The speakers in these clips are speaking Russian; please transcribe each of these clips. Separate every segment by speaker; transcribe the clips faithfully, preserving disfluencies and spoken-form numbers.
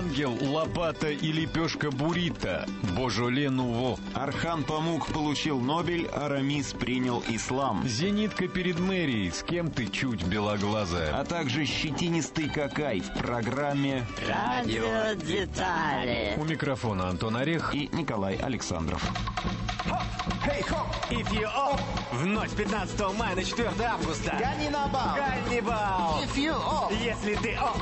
Speaker 1: Ангел, лопата и лепешка буррито. Божоле Нуво.
Speaker 2: Орхан Памук получил Нобель, Арамис принял ислам.
Speaker 1: Зенитка перед мэрией, с кем ты чуть белоглазая.
Speaker 2: А также щетинистый какай в программе
Speaker 3: «Радио Детали».
Speaker 1: У микрофона Антон Орех
Speaker 2: и Николай Александров.
Speaker 4: Hey, хоп! If you up! В ночь пятнадцатого мая на четвёртое августа.
Speaker 3: Гони на бал!
Speaker 4: Гони бал!
Speaker 3: If you up!
Speaker 4: Если ты оп!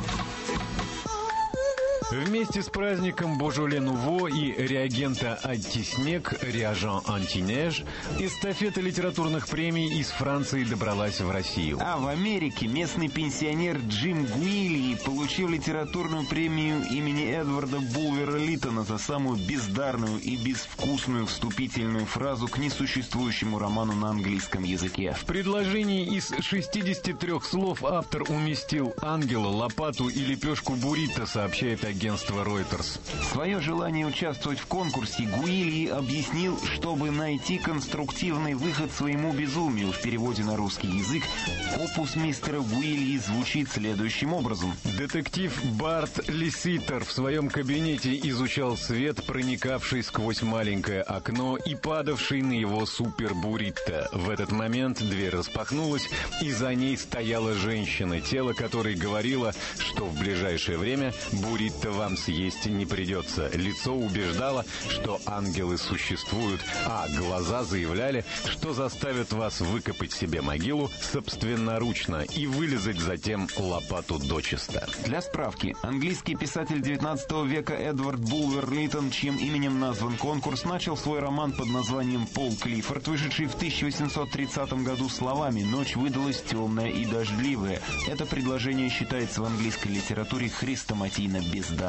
Speaker 1: Вместе с праздником Божоле Нуво и реагента «Антиснег» «Реажан Антинеж» эстафета литературных премий из Франции добралась в Россию.
Speaker 2: А в Америке местный пенсионер Джим Гуильи получил литературную премию имени Эдварда Булвера Литтона за самую бездарную и безвкусную вступительную фразу к несуществующему роману на английском языке.
Speaker 1: В предложении из шестидесяти трёх слов автор уместил ангела, лопату и лепешку буррито, сообщает агентство Агентство Reuters.
Speaker 2: Свое желание участвовать в конкурсе Гуильи объяснил, чтобы найти конструктивный выход своему безумию. В переводе на русский язык опус мистера Гуильи звучит следующим образом.
Speaker 1: Детектив Барт Лиситер в своем кабинете изучал свет, проникавший сквозь маленькое окно и падавший на его супер-буррито. В этот момент дверь распахнулась, и за ней стояла женщина, тело которой говорило, что в ближайшее время буррито вам съесть не придется. Лицо убеждало, что ангелы существуют, а глаза заявляли, что заставят вас выкопать себе могилу собственноручно и вылизать затем лопату дочисто.
Speaker 2: Для справки, английский писатель девятнадцатого века Эдвард Булвер Литтон, чьим именем назван конкурс, начал свой роман под названием «Пол Клиффорд», вышедший в тысяча восемьсот тридцатом году словами «Ночь выдалась темная и дождливая». Это предложение считается в английской литературе хрестоматийно бездарным.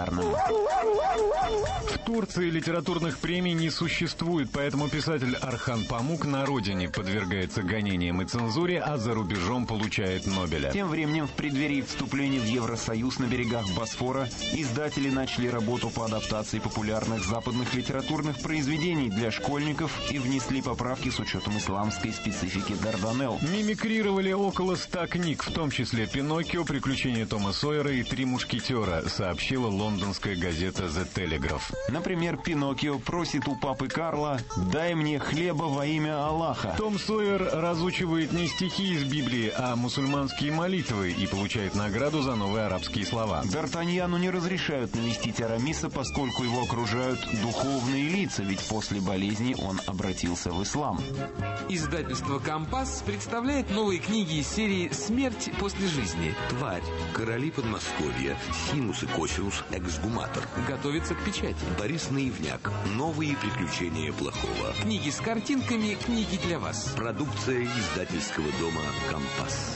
Speaker 1: В Турции литературных премий не существует, поэтому писатель Орхан Памук на родине подвергается гонениям и цензуре, а за рубежом получает Нобеля.
Speaker 2: Тем временем, в преддверии вступления в Евросоюз на берегах Босфора, издатели начали работу по адаптации популярных западных литературных произведений для школьников и внесли поправки с учетом исламской специфики Дарданелл.
Speaker 1: Мимикрировали около ста книг, в том числе «Пиноккио», «Приключения Тома Сойера» и «Три мушкетера», сообщила лондонская газета «The Telegraph».
Speaker 2: Например, Пиноккио просит у папы Карла «дай мне хлеба во имя Аллаха».
Speaker 1: Том Сойер разучивает не стихи из Библии, а мусульманские молитвы и получает награду за новые арабские слова.
Speaker 2: Д'Артаньяну не разрешают навестить Арамиса, поскольку его окружают духовные лица, ведь после болезни он обратился в ислам.
Speaker 5: Издательство «Компас» представляет новые книги из серии «Смерть после жизни».
Speaker 6: «Тварь», «Короли Подмосковья», «Синус и Косинус», «Эксгуматор».
Speaker 5: Готовится к печати.
Speaker 6: Борис Наивняк. Новые приключения плохого.
Speaker 5: Книги с картинками, книги для вас.
Speaker 6: Продукция издательского дома «Компас».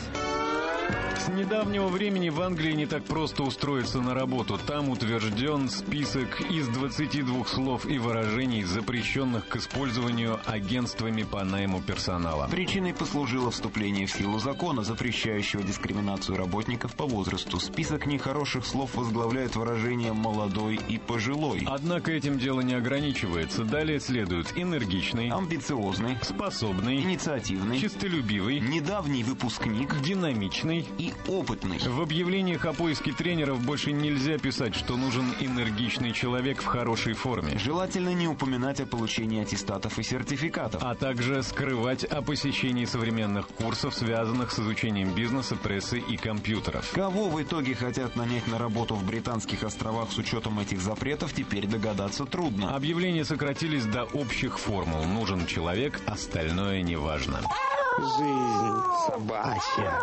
Speaker 1: С недавнего времени в Англии не так просто устроиться на работу. Там утвержден список из двадцати двух слов и выражений, запрещенных к использованию агентствами по найму персонала.
Speaker 2: Причиной послужило вступление в силу закона, запрещающего дискриминацию работников по возрасту. Список нехороших слов возглавляет выражение «молодой» и «пожилой».
Speaker 1: Однако этим дело не ограничивается. Далее следуют энергичный,
Speaker 2: амбициозный,
Speaker 1: способный,
Speaker 2: инициативный,
Speaker 1: честолюбивый,
Speaker 2: недавний выпускник,
Speaker 1: динамичный
Speaker 2: и опытный.
Speaker 1: В объявлениях о поиске тренеров больше нельзя писать, что нужен энергичный человек в хорошей форме.
Speaker 2: Желательно не упоминать о получении аттестатов и сертификатов.
Speaker 1: А также скрывать о посещении современных курсов, связанных с изучением бизнеса, прессы и компьютеров.
Speaker 2: Кого в итоге хотят нанять на работу в Британских островах с учетом этих запретов, теперь догадаться трудно.
Speaker 1: Объявления сократились до общих формул. Нужен человек, остальное неважно.
Speaker 3: Жизнь собачья.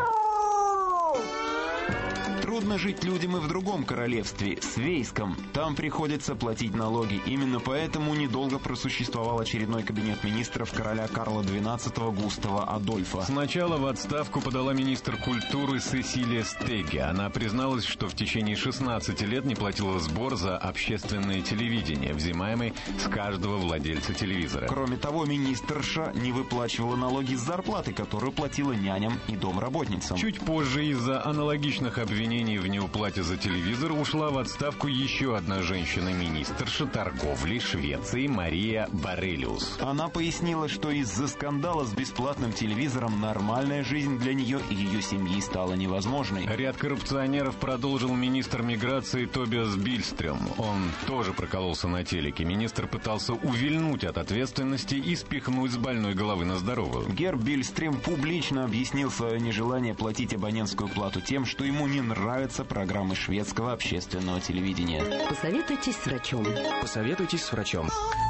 Speaker 2: Трудно жить людям и в другом королевстве, Свейском. Там приходится платить налоги. Именно поэтому недолго просуществовал очередной кабинет министров короля Карла двенадцатого Густава Адольфа.
Speaker 1: Сначала в отставку подала министр культуры Сесилия Стегге. Она призналась, что в течение шестнадцати лет не платила сбор за общественное телевидение, взимаемый с каждого владельца телевизора.
Speaker 2: Кроме того, министрша не выплачивала налоги с зарплаты, которую платила няням и домработницам.
Speaker 1: Чуть позже из-за аналогичных обвинений обвинений в неуплате за телевизор ушла в отставку еще одна женщина-министрша торговли Швеции Мария Борелиус.
Speaker 2: Она пояснила, что из-за скандала с бесплатным телевизором нормальная жизнь для нее и ее семьи стала невозможной.
Speaker 1: Ряд коррупционеров продолжил министр миграции Тобиас Бильстрём. Он тоже прокололся на телеке. Министр пытался увильнуть от ответственности и спихнуть с больной головы на здоровую.
Speaker 2: Герб Бильстрём публично объяснил свое нежелание платить абонентскую плату тем, что ему не нравятся программы шведского общественного телевидения.
Speaker 7: Посоветуйтесь с врачом.
Speaker 8: Посоветуйтесь с врачом.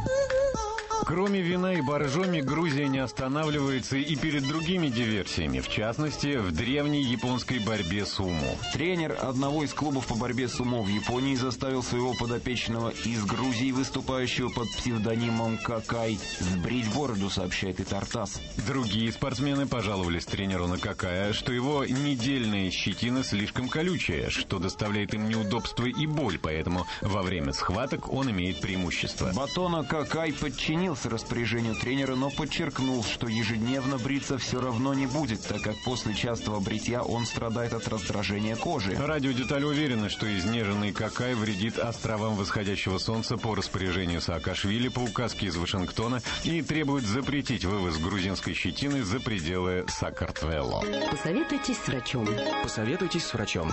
Speaker 1: Кроме вина и боржоми, Грузия не останавливается и перед другими диверсиями, в частности, в древней японской борьбе сумо.
Speaker 2: Тренер одного из клубов по борьбе сумо в Японии заставил своего подопечного из Грузии, выступающего под псевдонимом Какай, сбрить бороду, сообщает и Тартас.
Speaker 1: Другие спортсмены пожаловались тренеру на Какая, что его недельная щетина слишком колючая, что доставляет им неудобства и боль, поэтому во время схваток он имеет преимущество.
Speaker 2: Батона Какай подчинился распоряжению тренера, но подчеркнул, что ежедневно бриться все равно не будет, так как после частого бритья он страдает от раздражения кожи.
Speaker 1: Радиодетали уверены, что изнеженный Какай вредит островам восходящего солнца по распоряжению Саакашвили по указке из Вашингтона и требует запретить вывоз грузинской щетины за пределы Сакартвело.
Speaker 7: Посоветуйтесь с врачом.
Speaker 8: Посоветуйтесь с врачом.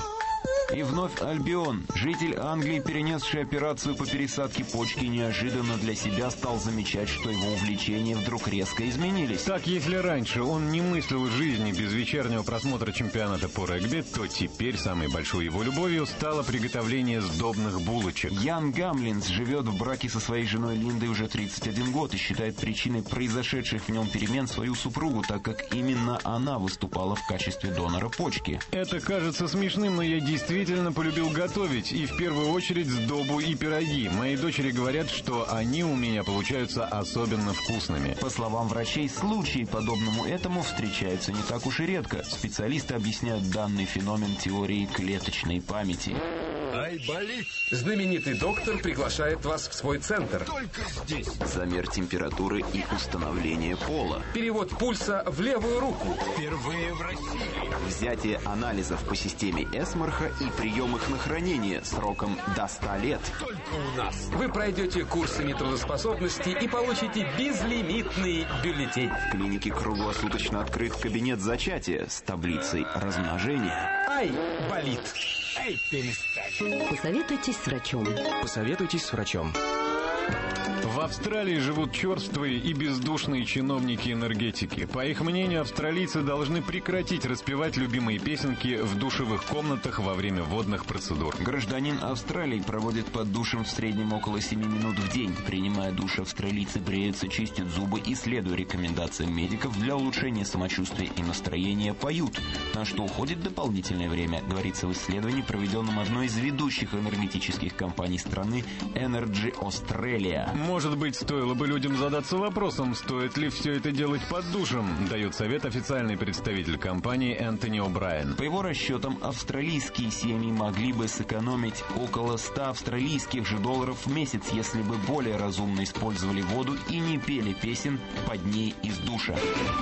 Speaker 2: И вновь Альбион. Житель Англии, перенесший операцию по пересадке почки, неожиданно для себя стал замечать, что его увлечения вдруг резко изменились.
Speaker 1: Так, если раньше он не мыслил жизни без вечернего просмотра чемпионата по регби, то теперь самой большой его любовью стало приготовление сдобных булочек.
Speaker 2: Ян Гамлинс живет в браке со своей женой Линдой уже тридцать один год и считает причиной произошедших в нем перемен свою супругу, так как именно она выступала в качестве донора почки.
Speaker 1: Это кажется смешным, но я действительно Действительно полюбил готовить, и в первую очередь сдобу и пироги. Мои дочери говорят, что они у меня получаются особенно вкусными.
Speaker 2: По словам врачей, случаи, подобному этому, встречаются не так уж и редко. Специалисты объясняют данный феномен теорией клеточной памяти.
Speaker 9: Айболит! Знаменитый доктор приглашает вас в свой центр.
Speaker 3: Только здесь.
Speaker 10: Замер температуры и установление пола.
Speaker 9: Перевод пульса в левую руку.
Speaker 3: Впервые в России.
Speaker 10: Взятие анализов по системе Эсмарха и прием их на хранение сроком до ста лет.
Speaker 3: Только у нас.
Speaker 9: Вы пройдете курсы нетрудоспособности и получите безлимитный бюллетень.
Speaker 10: В клинике круглосуточно открыт кабинет зачатия с таблицей размножения.
Speaker 9: Ай, болит.
Speaker 3: Эй, перестань.
Speaker 7: Посоветуйтесь с врачом.
Speaker 8: Посоветуйтесь с врачом.
Speaker 1: В Австралии живут черствые и бездушные чиновники-энергетики. По их мнению, австралийцы должны прекратить распевать любимые песенки в душевых комнатах во время водных процедур.
Speaker 2: Гражданин Австралии проводит под душем в среднем около семи минут в день. Принимая душ, австралийцы бреются, чистят зубы и, следуя рекомендациям медиков, для улучшения самочувствия и настроения поют, на что уходит дополнительное время, говорится в исследовании, проведенном одной из ведущих энергетических компаний страны Energy Australia.
Speaker 1: Может быть, стоило бы людям задаться вопросом, стоит ли все это делать под душем, дает совет официальный представитель компании Энтони О'Брайен.
Speaker 2: По его расчетам, австралийские семьи могли бы сэкономить около ста австралийских же долларов в месяц, если бы более разумно использовали воду и не пели песен под ней из душа.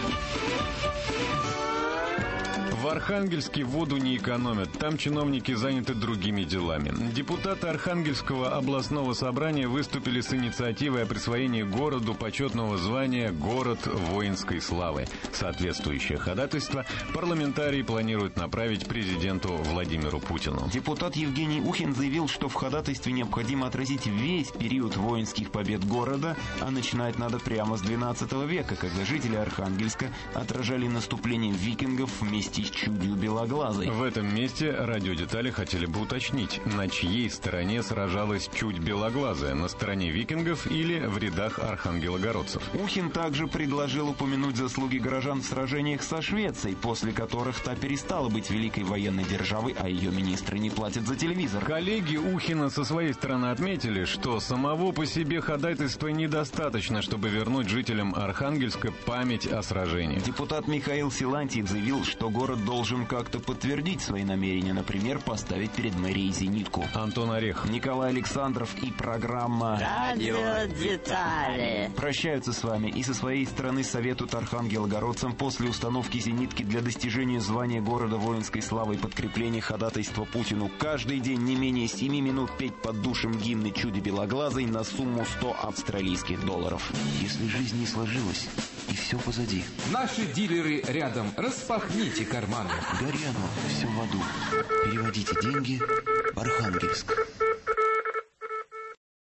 Speaker 1: В Архангельске воду не экономят, там чиновники заняты другими делами. Депутаты Архангельского областного собрания выступили с инициативой о присвоении городу почетного звания «Город воинской славы». Соответствующее ходатайство парламентарии планируют направить президенту Владимиру Путину.
Speaker 2: Депутат Евгений Ухин заявил, что в ходатайстве необходимо отразить весь период воинских побед города, а начинать надо прямо с двенадцатого века, когда жители Архангельска отражали наступление викингов вместе с чудью белоглазой.
Speaker 1: В этом месте радиодетали хотели бы уточнить, на чьей стороне сражалась чудь белоглазая, на стороне викингов или в рядах архангелогородцев.
Speaker 2: Ухин также предложил упомянуть заслуги горожан в сражениях со Швецией, после которых та перестала быть великой военной державой, а ее министры не платят за телевизор.
Speaker 1: Коллеги Ухина со своей стороны отметили, что самого по себе ходатайства недостаточно, чтобы вернуть жителям Архангельска память о сражении.
Speaker 2: Депутат Михаил Силантьев заявил, что город город должен как-то подтвердить свои намерения, например, поставить перед мэрией зенитку.
Speaker 1: Антон Орех,
Speaker 2: Николай Александров и программа
Speaker 11: «Радио Детали»
Speaker 2: прощаются с вами и со своей стороны советуют архангелогородцам после установки зенитки для достижения звания города воинской славы и подкрепления ходатайства Путину каждый день не менее семи минут петь под душем гимны «Чуде белоглазой» на сумму сто австралийских долларов. Если жизнь не сложилась и все позади.
Speaker 5: Наши дилеры рядом. Распахните карманы.
Speaker 2: Горяно, все в аду. Переводите деньги в Архангельск.